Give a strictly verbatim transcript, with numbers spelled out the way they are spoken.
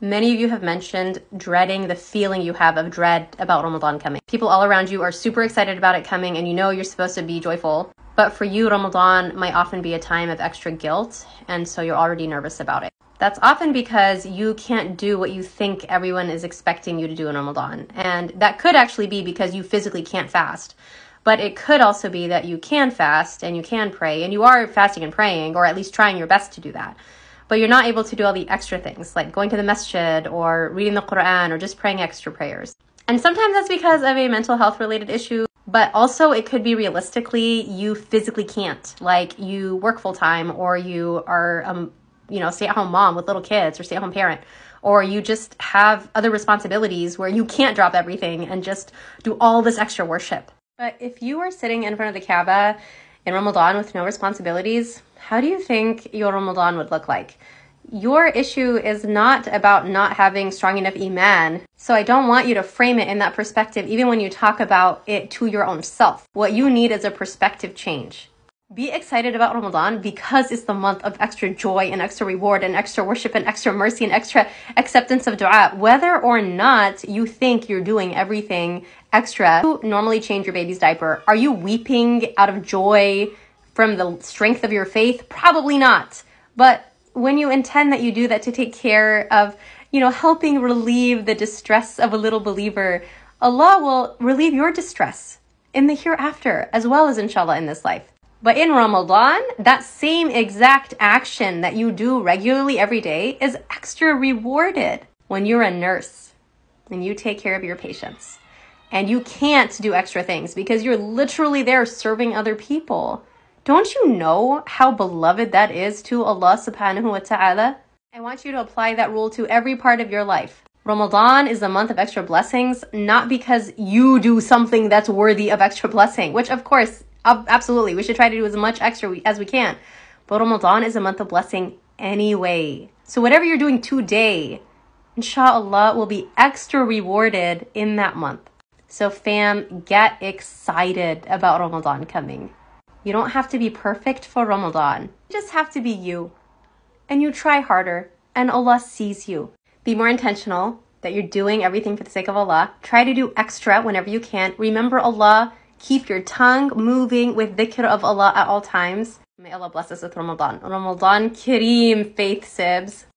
Many of you have mentioned dreading the feeling you have of dread about Ramadan coming. People all around you are super excited about it coming, and you know you're supposed to be joyful. But for you, Ramadan might often be a time of extra guilt, and so you're already nervous about it. That's often because you can't do what you think everyone is expecting you to do in Ramadan. And that could actually be because you physically can't fast. But it could also be that you can fast and you can pray, and you are fasting and praying, or at least trying your best to do that. But you're not able to do all the extra things, like going to the masjid or reading the Quran or just praying extra prayers. And sometimes that's because of a mental health related issue, but also it could be realistically you physically can't. Like you work full time, or you are, um, you know, stay-at-home mom with little kids, or stay-at-home parent, or you just have other responsibilities where you can't drop everything and just do all this extra worship. But if you are sitting in front of the Kaaba in Ramadan with no responsibilities, how do you think your Ramadan would look like? Your issue is not about not having strong enough iman. So I don't want you to frame it in that perspective, even when you talk about it to your own self. What you need is a perspective change. Be excited about Ramadan because it's the month of extra joy and extra reward and extra worship and extra mercy and extra acceptance of dua. Whether or not you think you're doing everything extra, you normally change your baby's diaper. Are you weeping out of joy from the strength of your faith? Probably not. But when you intend that you do that to take care of, you know, helping relieve the distress of a little believer, Allah will relieve your distress in the hereafter, as well as inshallah in this life. But in Ramadan, that same exact action that you do regularly every day is extra rewarded. When you're a nurse and you take care of your patients and you can't do extra things because you're literally there serving other people, don't you know how beloved that is to Allah subhanahu wa ta'ala? I want you to apply that rule to every part of your life. Ramadan is the month of extra blessings, not because you do something that's worthy of extra blessing, which of course, absolutely, we should try to do as much extra as we can. But Ramadan is a month of blessing anyway. So whatever you're doing today, inshallah, will be extra rewarded in that month. So fam, get excited about Ramadan coming. You don't have to be perfect for Ramadan. You just have to be you. And you try harder, and Allah sees you. Be more intentional that you're doing everything for the sake of Allah. Try to do extra whenever you can. Remember Allah. Keep your tongue moving with dhikr of Allah at all times. May Allah bless us with Ramadan. Ramadan Kareem, Faith Sibs.